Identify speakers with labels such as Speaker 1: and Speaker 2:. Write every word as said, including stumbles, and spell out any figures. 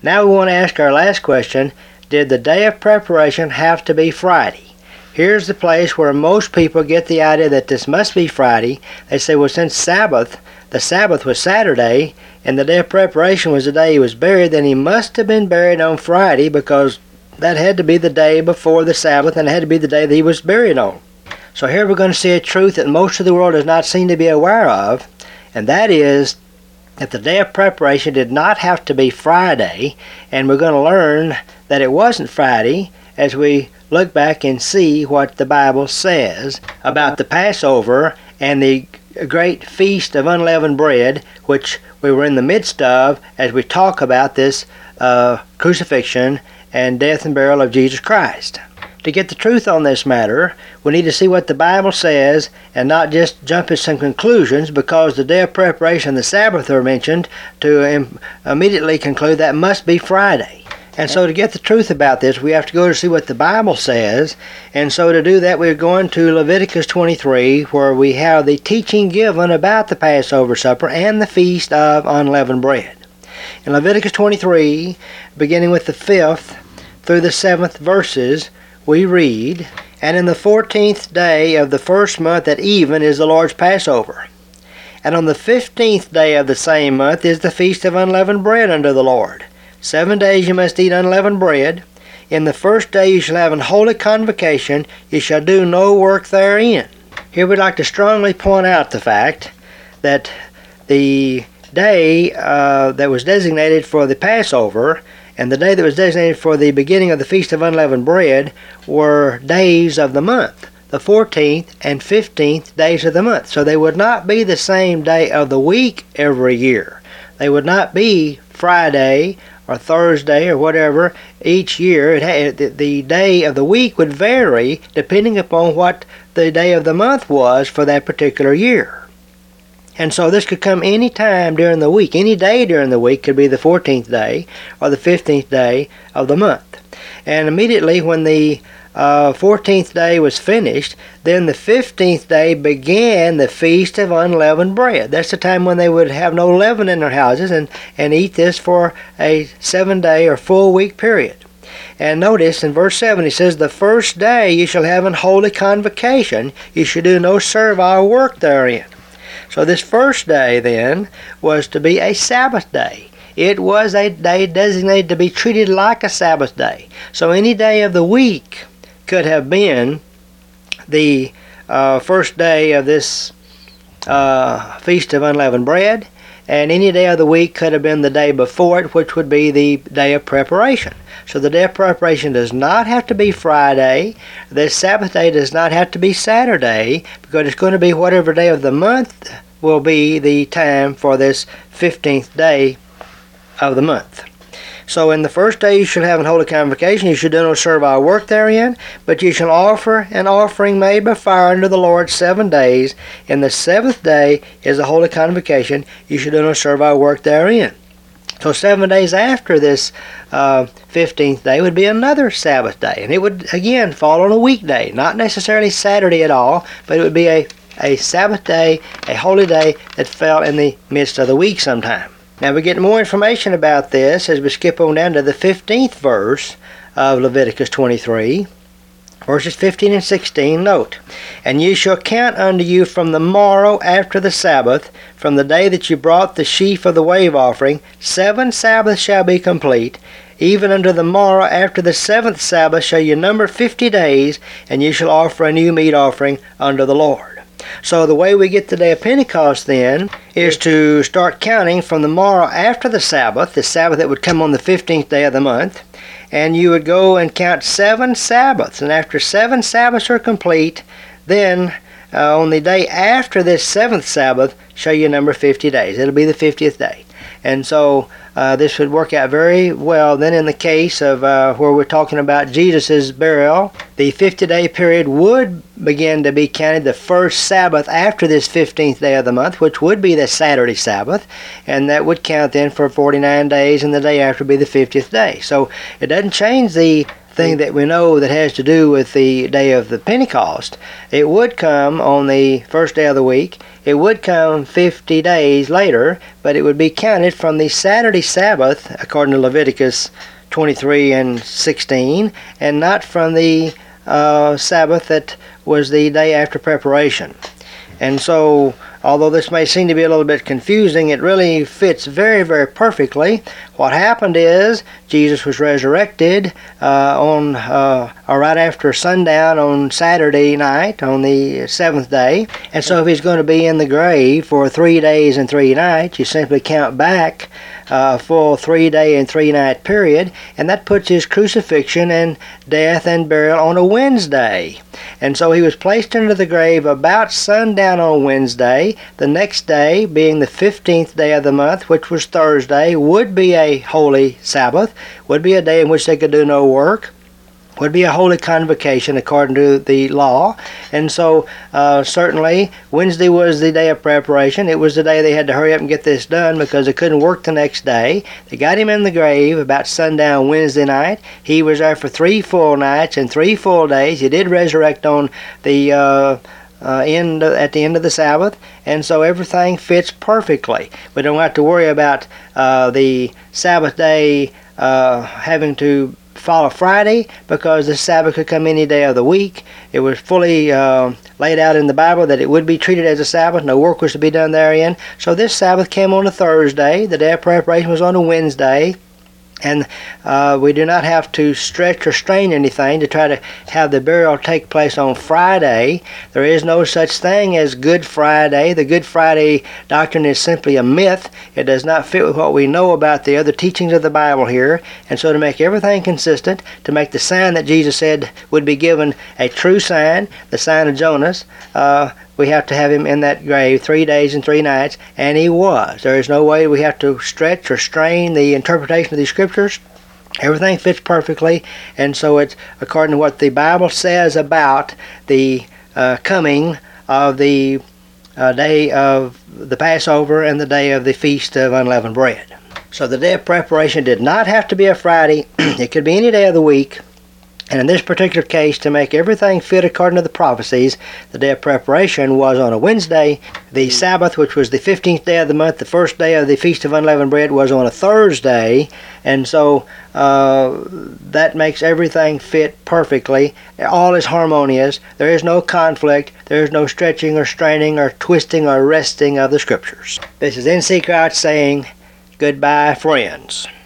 Speaker 1: Now we want to ask our last question. Did the day of preparation have to be Friday? Here's the place where most people get the idea that this must be Friday. They say, well, since Sabbath, the Sabbath was Saturday, and the day of preparation was the day he was buried, then he must have been buried on Friday, because that had to be the day before the Sabbath, and it had to be the day that he was buried on. So here we're going to see a truth that most of the world does not seem to be aware of, and that is that the day of preparation did not have to be Friday, and we're going to learn that it wasn't Friday as we look back and see what the Bible says about the Passover and the great feast of unleavened bread, which we were in the midst of as we talk about this uh, crucifixion and death and burial of Jesus Christ. To get the truth on this matter, we need to see what the Bible says and not just jump at some conclusions, because the day of preparation and the Sabbath are mentioned, to im- immediately conclude that must be Friday. And so to get the truth about this, we have to go to see what the Bible says. And so to do that, we're going to Leviticus twenty-three, where we have the teaching given about the Passover supper and the feast of unleavened bread. In Leviticus twenty-three, beginning with the fifth through the seventh verses, we read, "And in the fourteenth day of the first month at even is the Lord's Passover. And on the fifteenth day of the same month is the feast of unleavened bread unto the Lord. Seven days you must eat unleavened bread. In the first day you shall have an holy convocation. You shall do no work therein." Here we'd like to strongly point out the fact that the day uh, that was designated for the Passover and the day that was designated for the beginning of the Feast of Unleavened Bread were days of the month, the fourteenth and fifteenth days of the month. So they would not be the same day of the week every year. They would not be Friday or Thursday or whatever each year. It had, the, the day of the week would vary depending upon what the day of the month was for that particular year. And so this could come any time during the week. Any day during the week could be the fourteenth day or the fifteenth day of the month. And immediately when the uh, fourteenth day was finished, then the fifteenth day began the Feast of Unleavened Bread. That's the time when they would have no leaven in their houses and, and eat this for a seven-day or full week period. And notice in verse seven, he says, "The first day you shall have an holy convocation. You shall do no servile work therein." So this first day then was to be a Sabbath day. It was a day designated to be treated like a Sabbath day. So any day of the week could have been the uh, first day of this uh, Feast of Unleavened Bread, and any day of the week could have been the day before it, which would be the day of preparation. So the day of preparation does not have to be Friday. The Sabbath day does not have to be Saturday, because it's going to be whatever day of the month will be the time for this fifteenth day of the month. So in the first day you shall have an holy convocation. You shall do no servile work therein, but you shall offer an offering made by fire unto the Lord seven days. In the seventh day is a holy convocation. You shall do no servile work therein. So seven days after this uh, fifteenth day would be another Sabbath day. And it would, again, fall on a weekday. Not necessarily Saturday at all, but it would be a, a Sabbath day, a holy day that fell in the midst of the week sometime. Now we get more information about this as we skip on down to the fifteenth verse of Leviticus twenty-three. Verses fifteen and sixteen, note, "And ye shall count unto you from the morrow after the Sabbath, from the day that you brought the sheaf of the wave offering, seven Sabbaths shall be complete. Even unto the morrow after the seventh Sabbath shall you number fifty days, and you shall offer a new meat offering unto the Lord." So the way we get the day of Pentecost then is to start counting from the morrow after the Sabbath, the Sabbath that would come on the fifteenth day of the month, and you would go and count seven Sabbaths. And after seven Sabbaths are complete, then uh, on the day after this seventh Sabbath shall you number fifty days. It'll be the fiftieth day. And so uh, this would work out very well then in the case of uh, where we're talking about Jesus' burial. The fifty-day period would begin to be counted the first Sabbath after this fifteenth day of the month, which would be the Saturday Sabbath, and that would count then for forty-nine days, and the day after would be the fiftieth day. So it doesn't change the thing that we know that has to do with the day of the Pentecost. It would come on the first day of the week. It would come fifty days later, but it would be counted from the Saturday Sabbath, according to Leviticus twenty-three and sixteen, and not from the uh, Sabbath that was the day after preparation. And so, although this may seem to be a little bit confusing, it really fits very, very perfectly. What happened is Jesus was resurrected uh, on uh, or right after sundown on Saturday night, on the seventh day. And so if he's going to be in the grave for three days and three nights, you simply count back a full three-day and three-night period, and that puts his crucifixion and death and burial on a Wednesday. And so he was placed into the grave about sundown on Wednesday. The next day, being the fifteenth day of the month, which was Thursday, would be a holy Sabbath, would be a day in which they could do no work, would be a holy convocation according to the law. And so uh, certainly Wednesday was the day of preparation. It was the day they had to hurry up and get this done because they couldn't work the next day. They got him in the grave about sundown Wednesday night. He was there for three full nights and three full days. He did resurrect on the uh, uh, end at the end of the Sabbath, and so everything fits perfectly. We don't have to worry about uh, the Sabbath day uh, having to fall a Friday, because the Sabbath could come any day of the week. It was fully uh, laid out in the Bible that it would be treated as a Sabbath. No work was to be done therein. So this Sabbath came on a Thursday. The day of preparation was on a Wednesday. And uh, we do not have to stretch or strain anything to try to have the burial take place on Friday. There is no such thing as Good Friday. The Good Friday doctrine is simply a myth. It does not fit with what we know about the other teachings of the Bible here. And so to make everything consistent, to make the sign that Jesus said would be given a true sign, the sign of Jonas, uh, we have to have him in that grave three days and three nights, and he was. There is no way we have to stretch or strain the interpretation of these scriptures. Everything fits perfectly, and so it's according to what the Bible says about the uh, coming of the uh, day of the Passover and the day of the Feast of Unleavened Bread. So the day of preparation did not have to be a Friday. It could be any day of the week. And in this particular case, to make everything fit according to the prophecies, the day of preparation was on a Wednesday. The Sabbath, which was the fifteenth day of the month, the first day of the Feast of Unleavened Bread, was on a Thursday. And so uh, that makes everything fit perfectly. All is harmonious. There is no conflict. There is no stretching or straining or twisting or wresting of the Scriptures. This is N C Crouch saying goodbye, friends.